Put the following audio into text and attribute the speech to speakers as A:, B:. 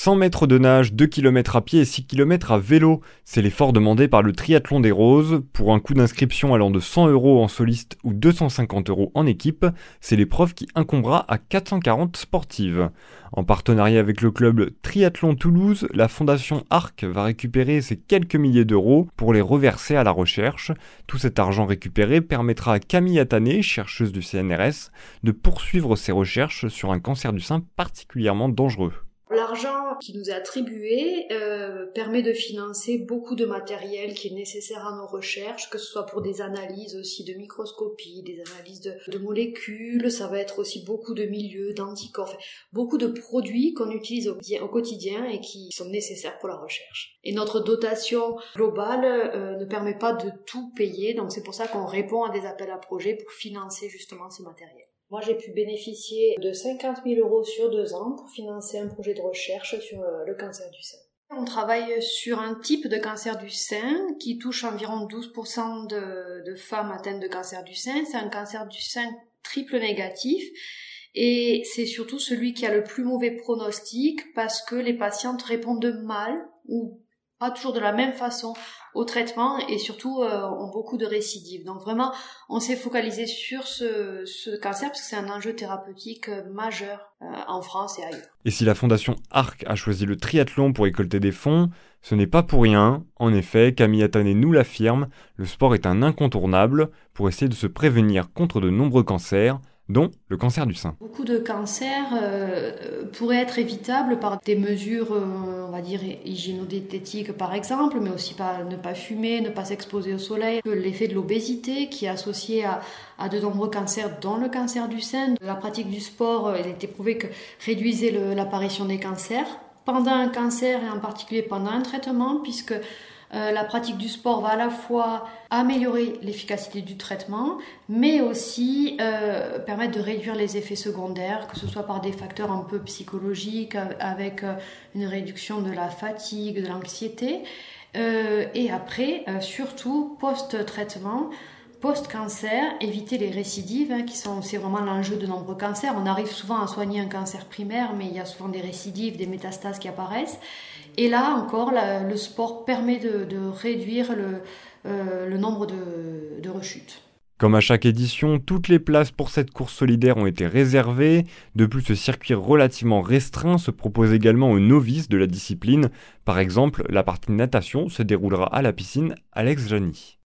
A: 100 mètres de nage, 2 km à pied et 6 km à vélo. C'est l'effort demandé par le Triathlon des Roses. Pour un coût d'inscription allant de 100 € en soliste ou 250 € en équipe, c'est l'épreuve qui incombera à 440 sportives. En partenariat avec le club Triathlon Toulouse, la fondation ARC va récupérer ces quelques milliers d'euros pour les reverser à la recherche. Tout cet argent récupéré permettra à Camille Attané, chercheuse du CNRS, de poursuivre ses recherches sur un cancer du sein particulièrement dangereux.
B: L'argent qui nous est attribué permet de financer beaucoup de matériel qui est nécessaire à nos recherches, que ce soit pour des analyses aussi de microscopie, des analyses de molécules, ça va être aussi beaucoup de milieux, d'anticorps, beaucoup de produits qu'on utilise au quotidien et qui sont nécessaires pour la recherche. Et notre dotation globale ne permet pas de tout payer, donc c'est pour ça qu'on répond à des appels à projets pour financer justement ces matériels. Moi, j'ai pu bénéficier de 50 000 € sur 2 ans pour financer un projet de recherche sur le cancer du sein. On travaille sur un type de cancer du sein qui touche environ 12% de femmes atteintes de cancer du sein. C'est un cancer du sein triple négatif et c'est surtout celui qui a le plus mauvais pronostic parce que les patientes répondent mal ou pas toujours de la même façon au traitement et surtout ont beaucoup de récidives. Donc vraiment, on s'est focalisé sur ce cancer parce que c'est un enjeu thérapeutique majeur en France et ailleurs.
A: Et si la fondation ARC a choisi le triathlon pour récolter des fonds, ce n'est pas pour rien. En effet, Camille Attané nous l'affirme, le sport est un incontournable pour essayer de se prévenir contre de nombreux cancers, dont le cancer du sein.
B: Beaucoup de cancers pourraient être évitables par des mesures, on va dire, hygiéno-diététiques par exemple, mais aussi ne pas fumer, ne pas s'exposer au soleil. L'effet de l'obésité qui est associé à de nombreux cancers, dont le cancer du sein. La pratique du sport, il est prouvé que réduisait l'apparition des cancers pendant un cancer et en particulier pendant un traitement, puisque la pratique du sport va à la fois améliorer l'efficacité du traitement, mais aussi permettre de réduire les effets secondaires, que ce soit par des facteurs un peu psychologiques, avec une réduction de la fatigue, de l'anxiété, et après, surtout post-traitement, post-cancer, éviter les récidives, c'est vraiment l'enjeu de nombreux cancers. On arrive souvent à soigner un cancer primaire, mais il y a souvent des récidives, des métastases qui apparaissent. Et là encore, le sport permet de réduire le nombre de rechutes.
A: Comme à chaque édition, toutes les places pour cette course solidaire ont été réservées. De plus, ce circuit relativement restreint se propose également aux novices de la discipline. Par exemple, la partie natation se déroulera à la piscine Alex Jany.